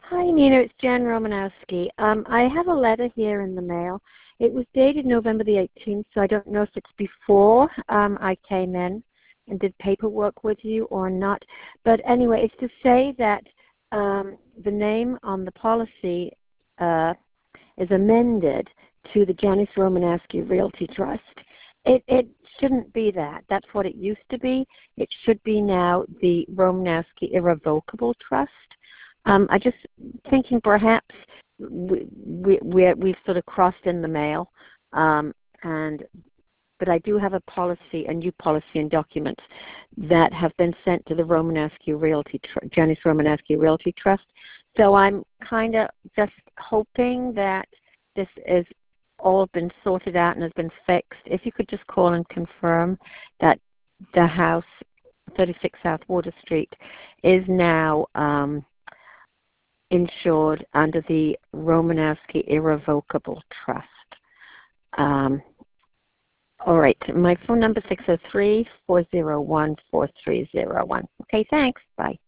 Hi, Nina. It's Jan Romanowski. I have a letter here in the mail. It was dated November the 18th, so I don't know if it's before I came in and did paperwork with you or not. But anyway, it's to say that the name on the policy is amended to the Janice Romanowski Realty Trust. It shouldn't be that. That's what it used to be. It should be now the Romanowski Irrevocable Trust. I just thinking perhaps we've sort of crossed in the mail, but I do have a new policy and documents that have been sent to the Janice Romanowski Realty Trust. So I'm kind of just hoping that this is all been sorted out and has been fixed. If you could just call and confirm that the house, 36 South Water Street, is now insured under the Romanowski Irrevocable Trust. All right, my phone number is 603-401-4301. Okay, thanks. Bye.